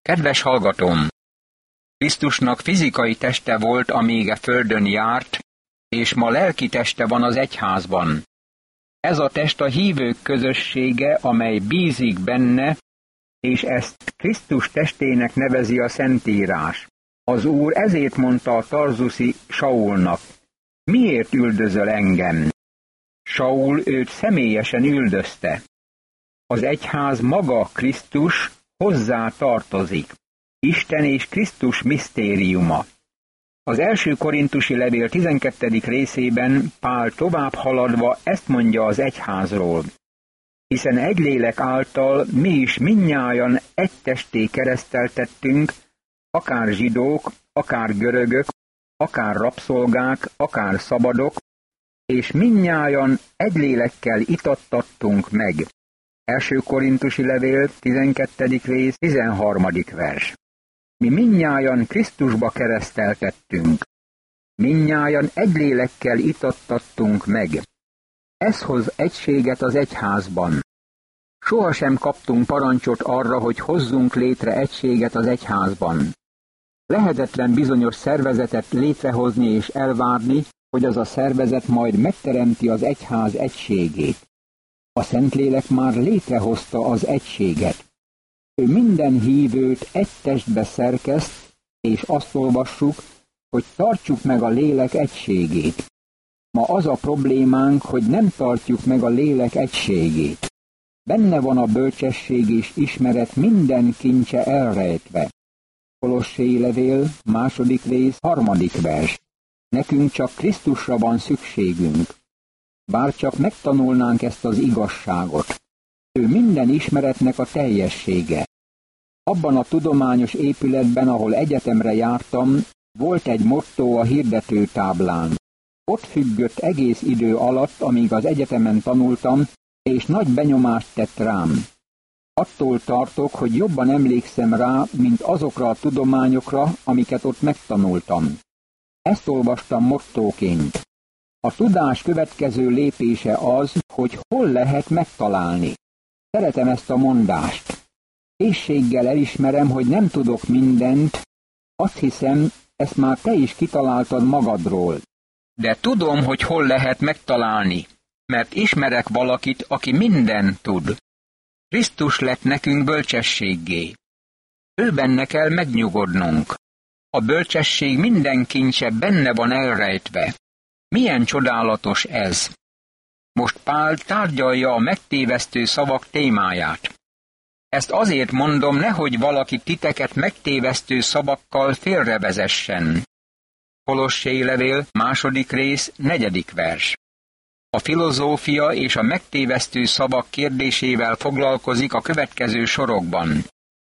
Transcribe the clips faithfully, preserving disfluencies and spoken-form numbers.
Kedves hallgatóm! Krisztusnak fizikai teste volt, amíg a földön járt, és ma lelki teste van az egyházban. Ez a test a hívők közössége, amely bízik benne, és ezt Krisztus testének nevezi a Szentírás. Az Úr ezért mondta a tarzuszi Saulnak: miért üldözöl engem? Saul őt személyesen üldözte. Az egyház maga Krisztus hozzá tartozik. Isten és Krisztus misztériuma. Az első korintusi levél tizenkettedik részében Pál tovább haladva ezt mondja az egyházról: hiszen egy lélek által mi is mindnyájan egy testé kereszteltettünk, akár zsidók, akár görögök, akár rabszolgák, akár szabadok, és mindnyájan egy lélekkel itattattunk meg. Első korintusi levél tizenkettedik rész tizenharmadik vers. Mi mindnyájan Krisztusba kereszteltettünk. Mindnyájan egy lélekkel itattattunk meg. Ez hoz egységet az egyházban. Sohasem kaptunk parancsot arra, hogy hozzunk létre egységet az egyházban. Lehetetlen bizonyos szervezetet létrehozni és elvárni, hogy az a szervezet majd megteremti az egyház egységét. A Szentlélek már létrehozta az egységet. Ő minden hívőt egy testbe szerkeszt, és azt olvassuk, hogy tartsuk meg a lélek egységét. Ma az a problémánk, hogy nem tartjuk meg a lélek egységét. Benne van a bölcsesség és ismeret minden kincse elrejtve. Kolossé levél, második rész, harmadik vers. Nekünk csak Krisztusra van szükségünk. Bár csak megtanulnánk ezt az igazságot. Ő minden ismeretnek a teljessége. Abban a tudományos épületben, ahol egyetemre jártam, volt egy motto a hirdetőtáblán. Ott függött egész idő alatt, amíg az egyetemen tanultam, és nagy benyomást tett rám. Attól tartok, hogy jobban emlékszem rá, mint azokra a tudományokra, amiket ott megtanultam. Ezt olvastam mottóként. A tudás következő lépése az, hogy hol lehet megtalálni. Szeretem ezt a mondást. Készséggel elismerem, hogy nem tudok mindent, azt hiszem, ezt már te is kitaláltad magadról. De tudom, hogy hol lehet megtalálni, mert ismerek valakit, aki mindent tud. Krisztus lett nekünk bölcsességgé. Ő benne kell megnyugodnunk. A bölcsesség minden kincse benne van elrejtve. Milyen csodálatos ez! Most Pál tárgyalja a megtévesztő szavak témáját. Ezt azért mondom, nehogy valaki titeket megtévesztő szavakkal félrevezessen. Kolossé levél, második rész, negyedik vers. A filozófia és a megtévesztő szavak kérdésével foglalkozik a következő sorokban.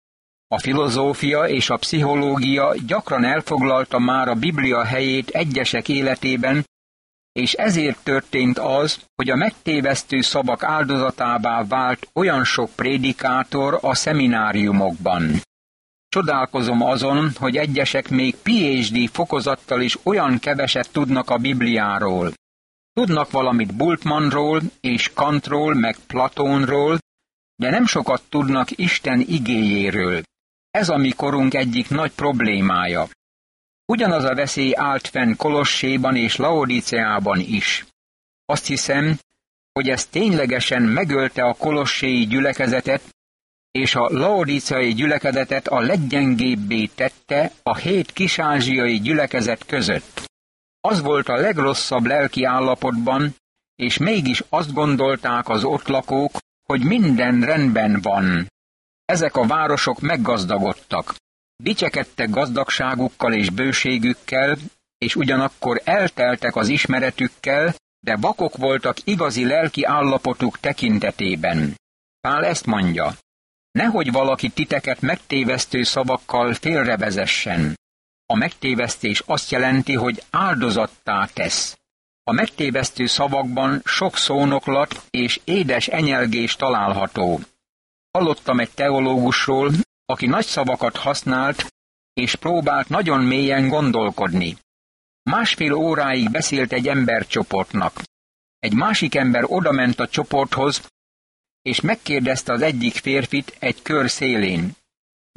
A filozófia és a pszichológia gyakran elfoglalta már a Biblia helyét egyesek életében, és ezért történt az, hogy a megtévesztő szavak áldozatává vált olyan sok prédikátor a szemináriumokban. Csodálkozom azon, hogy egyesek még pé há dé fokozattal is olyan keveset tudnak a Bibliáról. Tudnak valamit Bultmannról és Kantról, meg Platónról, de nem sokat tudnak Isten igéjéről. Ez a mi korunk egyik nagy problémája. Ugyanaz a veszély állt fenn Kolosséban és Laodiceában is. Azt hiszem, hogy ez ténylegesen megölte a kolosséi gyülekezetet, és a laodiceai gyülekezetet a leggyengébbé tette a hét kis-ázsiai gyülekezet között. Az volt a legrosszabb lelki állapotban, és mégis azt gondolták az ott lakók, hogy minden rendben van. Ezek a városok meggazdagodtak. Dicsekedtek gazdagságukkal és bőségükkel, és ugyanakkor elteltek az ismeretükkel, de vakok voltak igazi lelki állapotuk tekintetében. Pál ezt mondja: nehogy valaki titeket megtévesztő szavakkal félrevezessen. A megtévesztés azt jelenti, hogy áldozattá tesz. A megtévesztő szavakban sok szónoklat és édes enyelgés található. Hallottam egy teológusról, aki nagy szavakat használt, és próbált nagyon mélyen gondolkodni. Másfél óráig beszélt egy embercsoportnak. Egy másik ember odament a csoporthoz, és megkérdezte az egyik férfit egy kör szélén: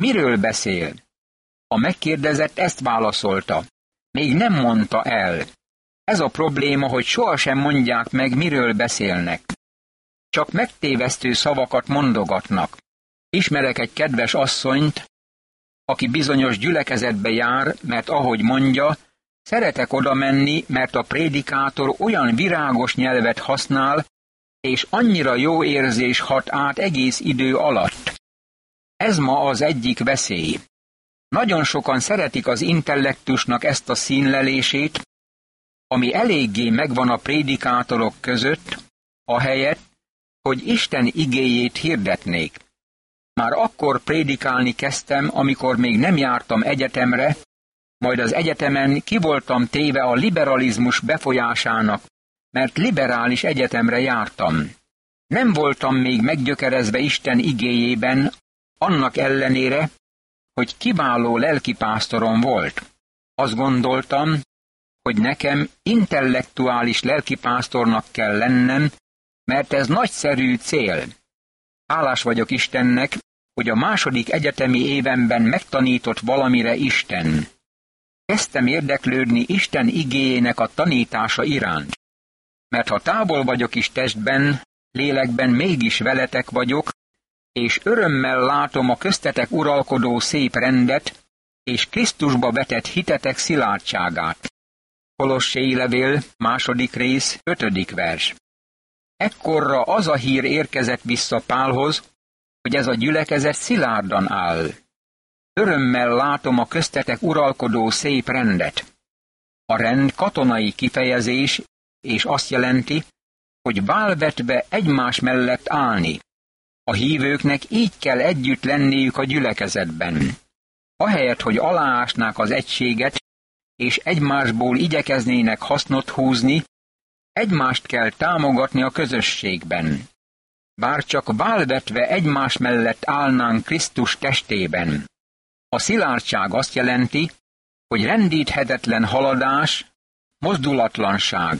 Miről beszél? A megkérdezett ezt válaszolta. Még nem mondta el. Ez a probléma, hogy sohasem mondják meg, miről beszélnek. Csak megtévesztő szavakat mondogatnak. Ismerek egy kedves asszonyt, aki bizonyos gyülekezetbe jár, mert ahogy mondja, szeretek oda menni, mert a prédikátor olyan virágos nyelvet használ, és annyira jó érzés hat át egész idő alatt. Ez ma az egyik veszély. Nagyon sokan szeretik az intellektusnak ezt a színlelését, ami eléggé megvan a prédikátorok között, ahelyett, hogy Isten igéjét hirdetnék. Már akkor prédikálni kezdtem, amikor még nem jártam egyetemre, majd az egyetemen ki voltam téve a liberalizmus befolyásának, mert liberális egyetemre jártam. Nem voltam még meggyökerezve Isten igéjében, annak ellenére, hogy kiváló lelkipásztorom volt. Azt gondoltam, hogy nekem intellektuális lelkipásztornak kell lennem, mert ez nagyszerű cél. Hálás vagyok Istennek, hogy a második egyetemi évemben megtanított valamire Isten. Kezdtem érdeklődni Isten igéjének a tanítása iránt. Mert ha távol vagyok is testben, lélekben mégis veletek vagyok, és örömmel látom a köztetek uralkodó szép rendet, és Krisztusba vetett hitetek szilárdságát. Kolossé levél, második rész, ötödik vers. Ekkorra az a hír érkezett vissza Pálhoz, hogy ez a gyülekezet szilárdan áll. Örömmel látom a köztetek uralkodó szép rendet. A rend katonai kifejezés, és azt jelenti, hogy válvetve egymás mellett állni. A hívőknek így kell együtt lenniük a gyülekezetben. Ahelyett, hogy aláásnák az egységet, és egymásból igyekeznének hasznot húzni, egymást kell támogatni a közösségben. Bár csak válvetve egymás mellett állnánk Krisztus testében. A szilárdság azt jelenti, hogy rendíthetetlen haladás, mozdulatlanság.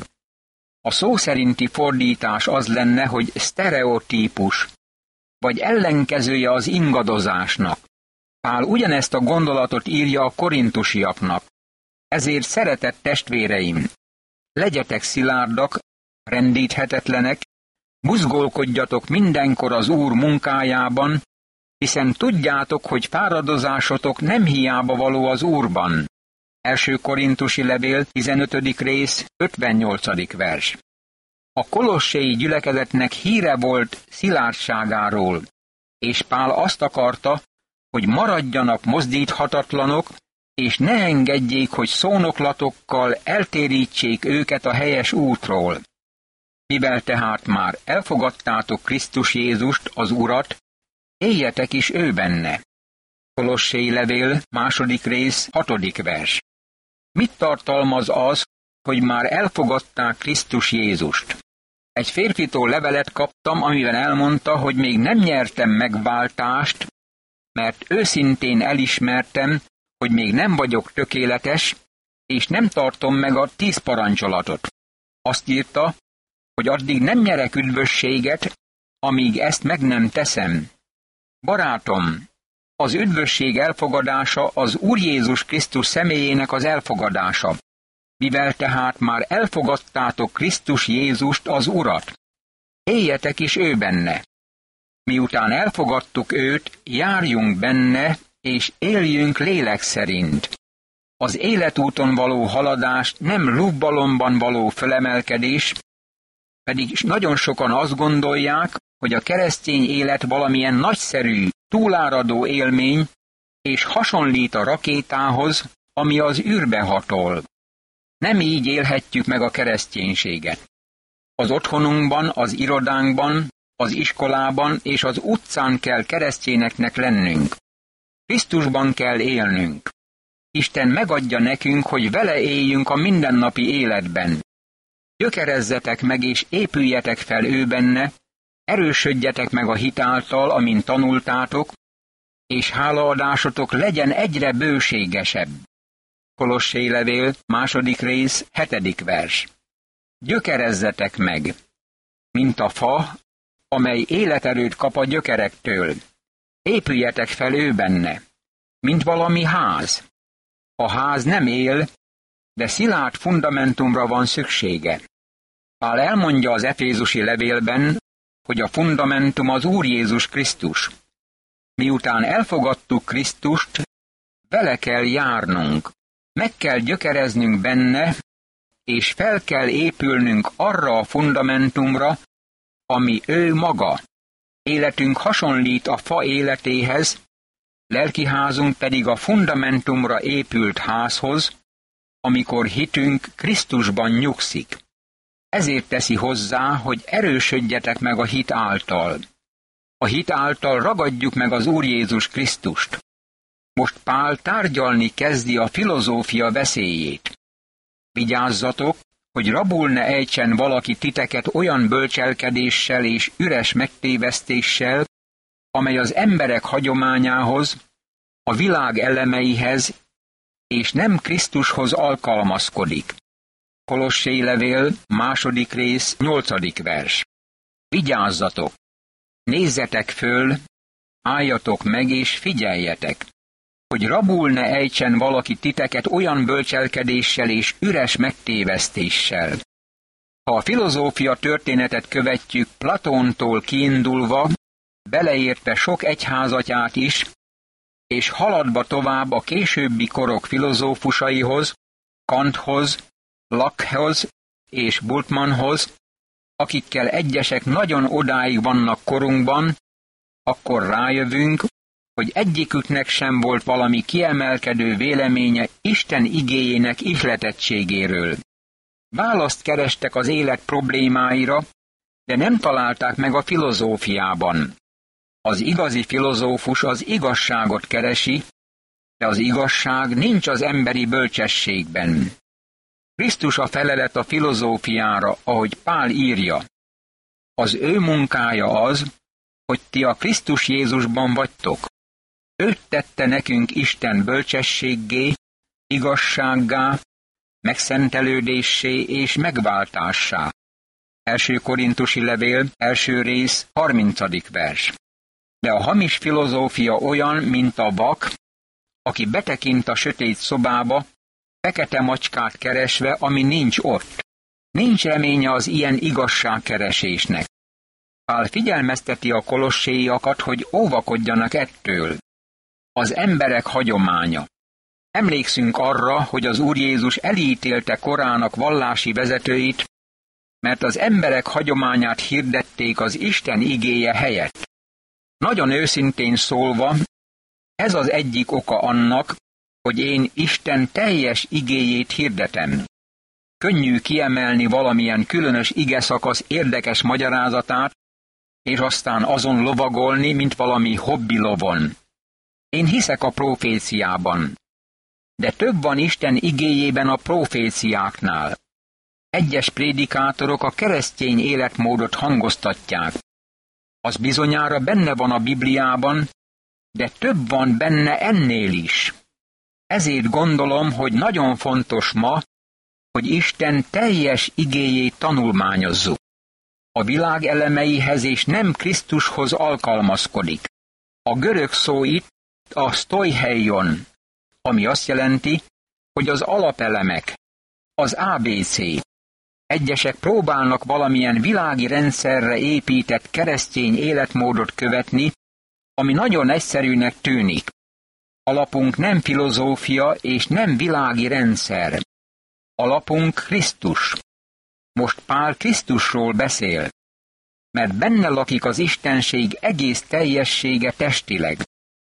A szó szerinti fordítás az lenne, hogy sztereotípus, vagy ellenkezője az ingadozásnak. Pál ugyanezt a gondolatot írja a korintusiaknak. Ezért szeretett testvéreim, legyetek szilárdak, rendíthetetlenek, buzgolkodjatok mindenkor az Úr munkájában, hiszen tudjátok, hogy fáradozásotok nem hiába való az Úrban. Első Korintusi levél, tizenötödik rész, ötvennyolcadik vers. A kolosséi gyülekezetnek híre volt szilárdságáról, és Pál azt akarta, hogy maradjanak mozdíthatatlanok, és ne engedjék, hogy szónoklatokkal eltérítsék őket a helyes útról. Mivel tehát már elfogadtátok Krisztus Jézust, az Urat, éljetek is ő benne. Kolossé levél, második rész, hatodik vers. Mit tartalmaz az, hogy már elfogadták Krisztus Jézust? Egy férfitól levelet kaptam, amiben elmondta, hogy még nem nyertem megváltást, mert őszintén elismertem, hogy még nem vagyok tökéletes, és nem tartom meg a tíz parancsolatot. Azt írta, hogy addig nem nyerek üdvösséget, amíg ezt meg nem teszem. Barátom, az üdvösség elfogadása az Úr Jézus Krisztus személyének az elfogadása. Mivel tehát már elfogadtátok Krisztus Jézust, az Urat, éljetek is ő benne. Miután elfogadtuk őt, járjunk benne, és éljünk lélek szerint. Az életúton való haladás nem lufbalomban való fölemelkedés, pedig nagyon sokan azt gondolják, hogy a keresztény élet valamilyen nagyszerű, túláradó élmény, és hasonlít a rakétához, ami az űrbe hatol. Nem így élhetjük meg a kereszténységet. Az otthonunkban, az irodánkban, az iskolában és az utcán kell keresztényeknek lennünk. Krisztusban kell élnünk. Isten megadja nekünk, hogy vele éljünk a mindennapi életben. Gyökerezzetek meg és épüljetek fel ő benne, erősödjetek meg a hit által, amint tanultátok, és hálaadásotok legyen egyre bőségesebb. Kolossé levél, második rész, hetedik vers. Gyökerezzetek meg, mint a fa, amely életerőt kap a gyökerektől. Épüljetek fel ő benne. mint valami ház. A ház nem él, de szilárd fundamentumra van szüksége. Pál elmondja az efézusi levélben, hogy a fundamentum az Úr Jézus Krisztus. Miután elfogadtuk Krisztust, vele kell járnunk, meg kell gyökereznünk benne, és fel kell épülnünk arra a fundamentumra, ami ő maga. Életünk hasonlít a fa életéhez, lelkiházunk pedig a fundamentumra épült házhoz, amikor hitünk Krisztusban nyugszik. Ezért teszi hozzá, hogy erősödjetek meg a hit által. A hit által ragadjuk meg az Úr Jézus Krisztust. Most Pál tárgyalni kezdi a filozófia veszélyét. Vigyázzatok, hogy rabul ne ejtsen valaki titeket olyan bölcselkedéssel és üres megtévesztéssel, amely az emberek hagyományához, a világ elemeihez, és nem Krisztushoz alkalmazkodik. Kolossé levél, második rész, nyolcadik vers. Vigyázzatok! Nézzetek föl, álljatok meg és figyeljetek, hogy rabul ne ejtsen valaki titeket olyan bölcselkedéssel és üres megtévesztéssel. Ha a filozófia történetet követjük Platóntól kiindulva, beleértve sok egyházatját is, és haladva tovább a későbbi korok filozófusaihoz, Kanthoz, Lockehoz és Bultmannhoz, akikkel egyesek nagyon odáig vannak korunkban, akkor rájövünk, hogy egyiküknek sem volt valami kiemelkedő véleménye Isten igéjének ihletettségéről. Választ kerestek az élet problémáira, de nem találták meg a filozófiában. Az igazi filozófus az igazságot keresi, de az igazság nincs az emberi bölcsességben. Krisztus a felelet a filozófiára, ahogy Pál írja. Az ő munkája az, hogy ti a Krisztus Jézusban vagytok. Őt tette nekünk Isten bölcsességgé, igazsággá, megszentelődéssé és megváltássá. Első Korintusi levél, első rész, harmincadik vers. De a hamis filozófia olyan, mint a vak, aki betekint a sötét szobába, fekete macskát keresve, ami nincs ott. Nincs reménye az ilyen igazságkeresésnek. Pál figyelmezteti a kolosséiakat, hogy óvakodjanak ettől. Az emberek hagyománya. Emlékszünk arra, hogy az Úr Jézus elítélte korának vallási vezetőit, mert az emberek hagyományát hirdették az Isten igéje helyett. Nagyon őszintén szólva, ez az egyik oka annak, hogy én Isten teljes igéjét hirdetem. Könnyű kiemelni valamilyen különös igeszakasz érdekes magyarázatát, és aztán azon lovagolni, mint valami hobbi lovon. Én hiszek a proféciában, de több van Isten igéjében a proféciáknál. Egyes prédikátorok a keresztény életmódot hangoztatják. Az bizonyára benne van a Bibliában, de több van benne ennél is. Ezért gondolom, hogy nagyon fontos ma, hogy Isten teljes igéjét tanulmányozzuk. A világ elemeihez és nem Krisztushoz alkalmazkodik. A görög szó itt a sztoiheion, ami azt jelenti, hogy az alapelemek, az á bé cé. Egyesek próbálnak valamilyen világi rendszerre épített keresztény életmódot követni, ami nagyon egyszerűnek tűnik. Alapunk nem filozófia és nem világi rendszer. Alapunk Krisztus. Most Pál Krisztusról beszél, mert benne lakik az istenség egész teljessége testileg.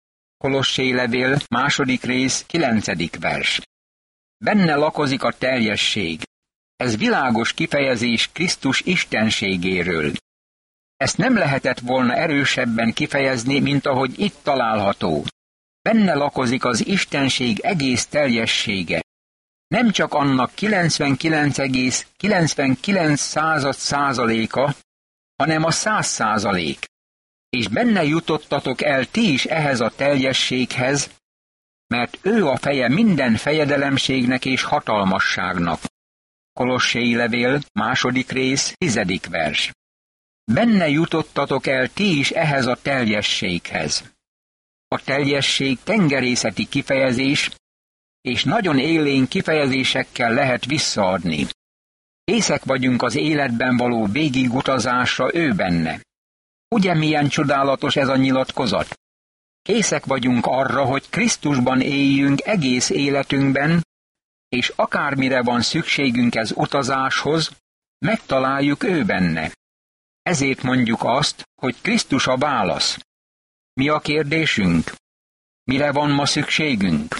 Kolossé levél, második rész, kilencedik vers. Benne lakozik a teljesség. Ez világos kifejezés Krisztus istenségéről. Ezt nem lehetett volna erősebben kifejezni, mint ahogy itt található. Benne lakozik az istenség egész teljessége. Nem csak annak kilencvenkilenc egész kilencvenkilenc század százaléka, hanem a száz százalék. És benne jutottatok el ti is ehhez a teljességhez, mert ő a feje minden fejedelemségnek és hatalmasságnak. Kolossé levél, második rész, tizedik vers. Benne jutottatok el ti is ehhez a teljességhez. A teljesség tengerészeti kifejezés, és nagyon élénk kifejezésekkel lehet visszaadni. Készek vagyunk az életben való végigutazásra ő benne. Ugye milyen csodálatos ez a nyilatkozat? Készek vagyunk arra, hogy Krisztusban éljünk egész életünkben, és akármire van szükségünk ez utazáshoz, megtaláljuk ő benne. Ezért mondjuk azt, hogy Krisztus a válasz. Mi a kérdésünk? Mire van ma szükségünk?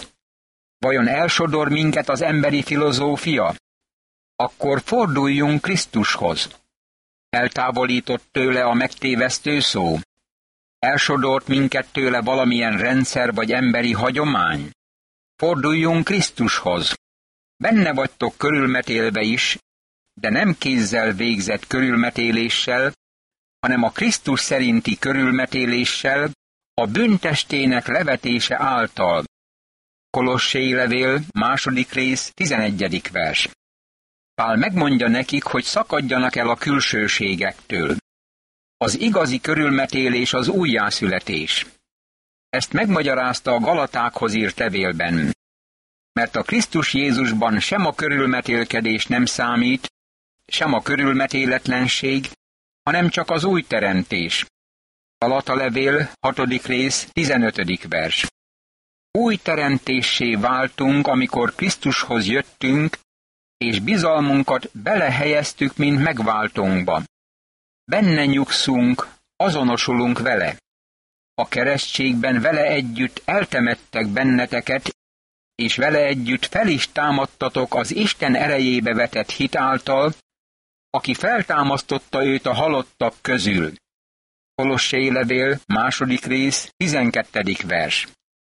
Vajon elsodor minket az emberi filozófia? Akkor forduljunk Krisztushoz. Eltávolított tőle a megtévesztő szó? Elsodort minket tőle valamilyen rendszer vagy emberi hagyomány? Forduljunk Krisztushoz. Benne vagytok körülmetélve is, de nem kézzel végzett körülmetéléssel, hanem a Krisztus szerinti körülmetéléssel, a bűntestének levetése által. Kolossé levél, második rész, tizenegyedik vers. Pál megmondja nekik, hogy szakadjanak el a külsőségektől. Az igazi körülmetélés az újjászületés. Ezt megmagyarázta a Galatákhoz írt levélben. Mert a Krisztus Jézusban sem a körülmetélkedés nem számít, sem a körülmetéletlenség, hanem csak az új teremtés. Galata levél, hatodik rész, tizenötödik vers. Új teremtéssé váltunk, amikor Krisztushoz jöttünk, és bizalmunkat belehelyeztük, mint megváltónkba. Benne nyugszunk, azonosulunk vele. A keresztségben vele együtt eltemettek benneteket, és vele együtt fel is támadtatok az Isten erejébe vetett hit által, aki feltámasztotta őt a halottak közül. Kolossé levél, második rész, tizenkettedik vers.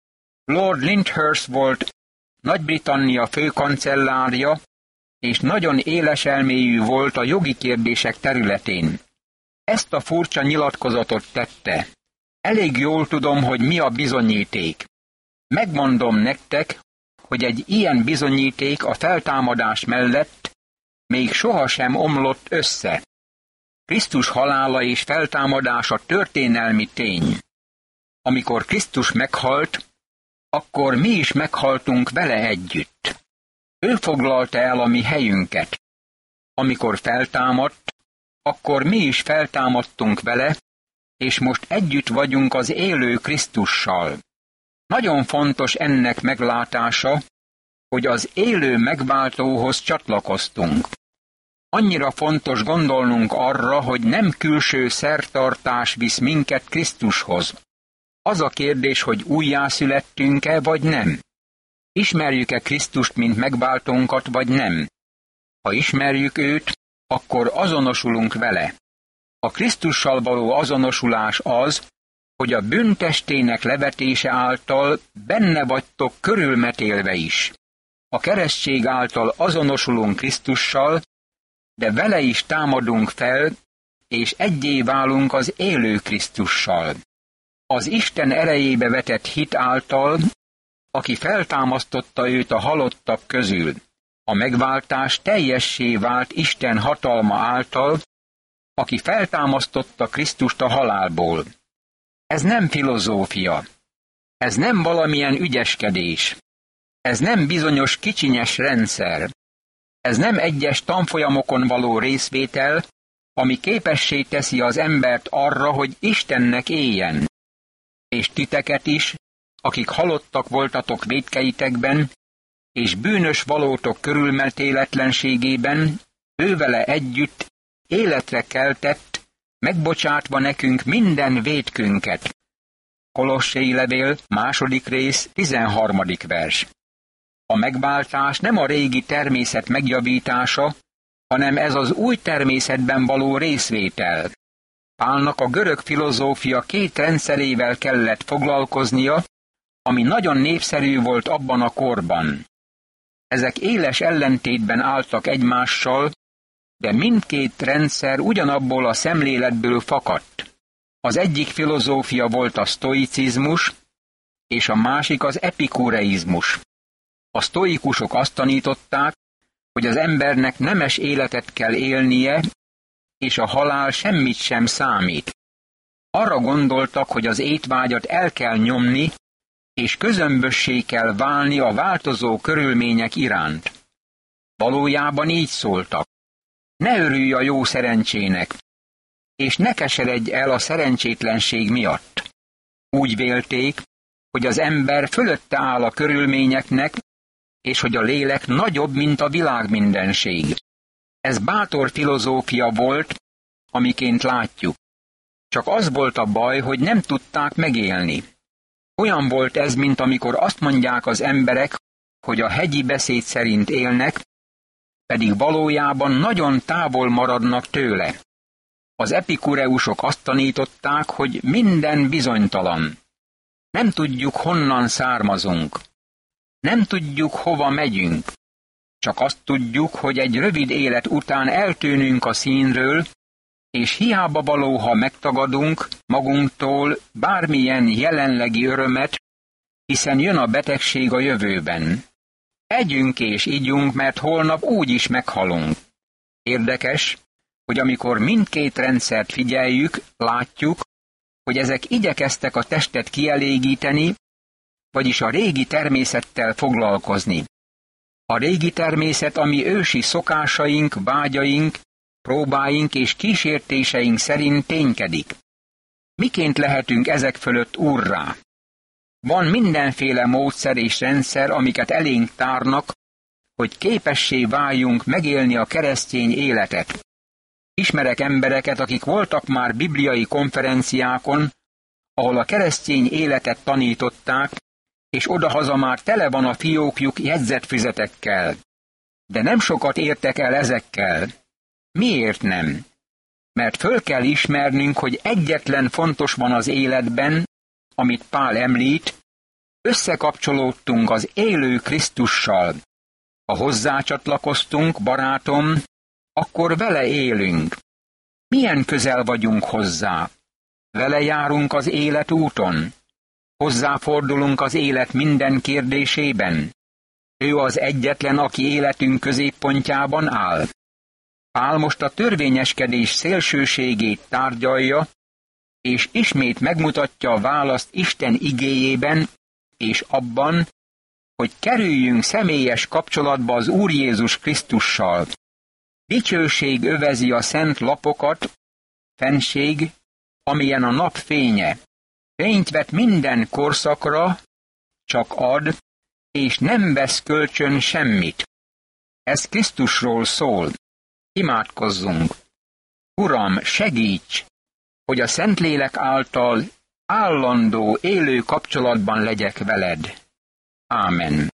Lord Lyndhurst volt Nagy-Britannia főkancellárja, és nagyon éles elmélyű volt a jogi kérdések területén. Ezt a furcsa nyilatkozatot tette. Elég jól tudom, hogy mi a bizonyíték. Megmondom nektek, hogy egy ilyen bizonyíték a feltámadás mellett még sohasem omlott össze. Krisztus halála és feltámadása történelmi tény. Amikor Krisztus meghalt, akkor mi is meghaltunk vele együtt. Ő foglalta el a mi helyünket. Amikor feltámadt, akkor mi is feltámadtunk vele, és most együtt vagyunk az élő Krisztussal. Nagyon fontos ennek meglátása, hogy az élő megváltóhoz csatlakoztunk. Annyira fontos gondolnunk arra, hogy nem külső szertartás visz minket Krisztushoz. Az a kérdés, hogy újjászülettünk-e, vagy nem. Ismerjük-e Krisztust, mint megváltónkat, vagy nem? Ha ismerjük őt, akkor azonosulunk vele. A Krisztussal való azonosulás az, hogy a bűntestének levetése által benne vagytok körülmetélve is. A keresztség által azonosulunk Krisztussal, de vele is támadunk fel, és egyé válunk az élő Krisztussal. Az Isten erejébe vetett hit által, aki feltámasztotta őt a halottak közül. A megváltás teljessé vált Isten hatalma által, aki feltámasztotta Krisztust a halálból. Ez nem filozófia. Ez nem valamilyen ügyeskedés. Ez nem bizonyos kicsinyes rendszer. Ez nem egyes tanfolyamokon való részvétel, ami képessé teszi az embert arra, hogy Istennek éljen. És titeket is, akik halottak voltatok vétkeitekben, és bűnös valótok körülmetéletlenségében, ővele együtt életre keltett, megbocsátva nekünk minden vétkünket. Kolossé levél, második rész, tizenharmadik vers. A megváltás nem a régi természet megjavítása, hanem ez az új természetben való részvétel. Pálnak a görög filozófia két rendszerével kellett foglalkoznia, ami nagyon népszerű volt abban a korban. Ezek éles ellentétben álltak egymással, de mindkét rendszer ugyanabból a szemléletből fakadt. Az egyik filozófia volt a sztoicizmus, és a másik az epikureizmus. A sztoikusok azt tanították, hogy az embernek nemes életet kell élnie, és a halál semmit sem számít. Arra gondoltak, hogy az étvágyat el kell nyomni, és közömbössé kell válni a változó körülmények iránt. Valójában így szóltak. Ne örülj a jó szerencsének, és ne keseredj el a szerencsétlenség miatt. Úgy vélték, hogy az ember fölötte áll a körülményeknek, és hogy a lélek nagyobb, mint a világ mindenség. Ez bátor filozófia volt, amiként látjuk. Csak az volt a baj, hogy nem tudták megélni. Olyan volt ez, mint amikor azt mondják az emberek, hogy a hegyi beszéd szerint élnek, pedig valójában nagyon távol maradnak tőle. Az epikureusok azt tanították, hogy minden bizonytalan. Nem tudjuk, honnan származunk. Nem tudjuk, hova megyünk. Csak azt tudjuk, hogy egy rövid élet után eltűnünk a színről, és hiába való, ha megtagadunk magunktól bármilyen jelenlegi örömet, hiszen jön a betegség a jövőben. Együnk és igyunk, mert holnap úgy is meghalunk. Érdekes, hogy amikor mindkét rendszert figyeljük, látjuk, hogy ezek igyekeztek a testet kielégíteni, vagyis a régi természettel foglalkozni. A régi természet, ami ősi szokásaink, vágyaink, próbáink és kísértéseink szerint ténykedik. Miként lehetünk ezek fölött úrrá? Van mindenféle módszer és rendszer, amiket elénk tárnak, hogy képessé váljunk megélni a keresztény életet. Ismerek embereket, akik voltak már bibliai konferenciákon, ahol a keresztény életet tanították, és odahaza már tele van a fiókjuk jegyzetfüzetekkel. De nem sokat értek el ezekkel. Miért nem? Mert föl kell ismernünk, hogy egyetlen fontos van az életben, amit Pál említ, összekapcsolódtunk az élő Krisztussal. Ha hozzácsatlakoztunk, barátom, akkor vele élünk. Milyen közel vagyunk hozzá? Vele járunk az élet úton. Hozzáfordulunk az élet minden kérdésében. Ő az egyetlen, aki életünk középpontjában áll. Pál most a törvényeskedés szélsőségét tárgyalja, és ismét megmutatja a választ Isten igéjében, és abban, hogy kerüljünk személyes kapcsolatba az Úr Jézus Krisztussal. Dicsőség övezi a szent lapokat, fennség, amilyen a nap fénye. Fényt vet minden korszakra, csak ad, és nem vesz kölcsön semmit. Ez Krisztusról szól. Imádkozzunk. Uram, segíts, hogy a Szentlélek által állandó, élő kapcsolatban legyek veled. Ámen.